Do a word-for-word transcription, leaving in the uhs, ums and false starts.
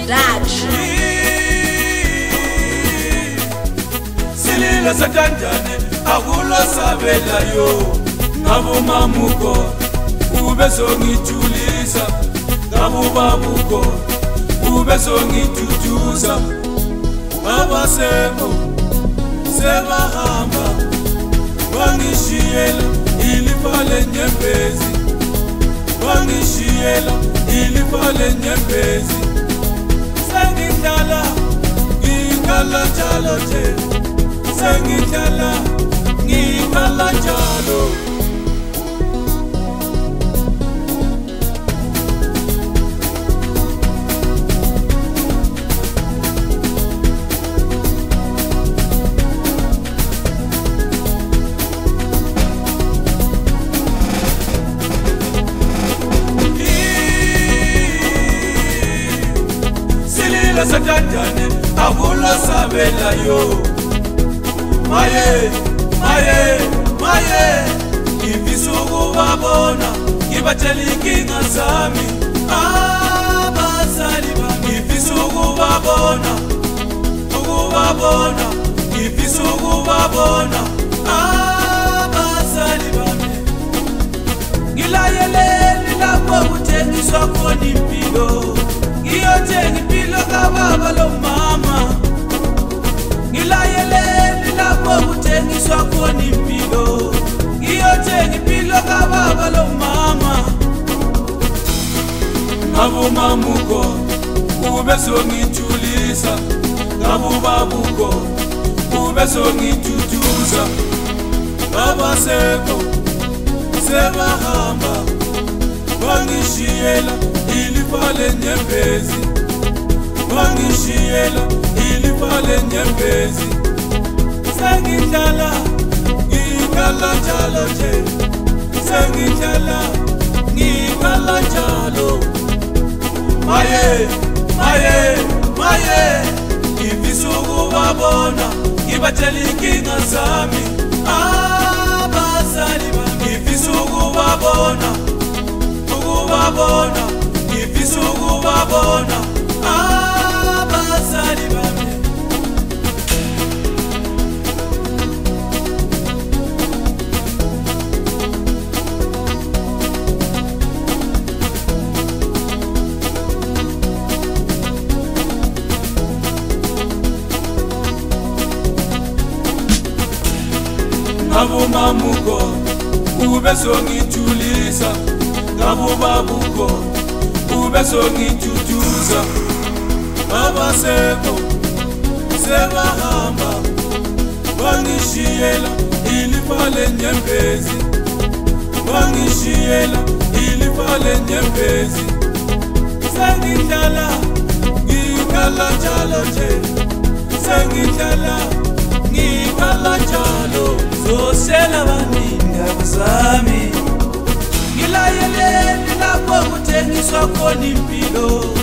Production. Silila satandane akulo sabela yo ngabo mamuko ube songithulisa ngabo babuko ube songithuthisa abaseko sebahamba wangishiyela ilifa lenyembezi wangishiyela ilifa lenyembezi sengidlala ngikhala njalo nje sengidlala ngikhala njalo satandane akulo sabela yo maye maye maye ngifisuku babona ngibatshela inkinga zami abazali bami ngifisuku babona ukubabona ngifisuku babona abazali bami ngilayeleni lapho kuthengiswa khona impilo ngiyothenga impilo kababa lo mama ngilayeleni lapho kuthengiswa khona impilo ngiyothenga impilo kababa lo mama ngabo mamuko ube songithulisa ngabo babuko ube songithuthusa abaseko sebahamba wangishiyela ilifa lenyembezi wangishiyela ilifa lenyembezi sengidlala ngikhala njalo nje sengidlala ngikhala njalo maye maye maye ngifisuku babona ngibatshela inkinga zami abazali bami ngifisuku babona ukubabona ngifisuku babona abazali bami ngabo mamuko ube songithulisa ngabo babuko ube songithuthusa abaseko sebahamba wangishiyela ilifa lenyembezi wangishiyela ilifa lenyembezi sengidlala ngikhala njalo nje sengidlala ngikhala njalo zosela baninga zami ngilayeleni lapho kuthengiswa khona impilo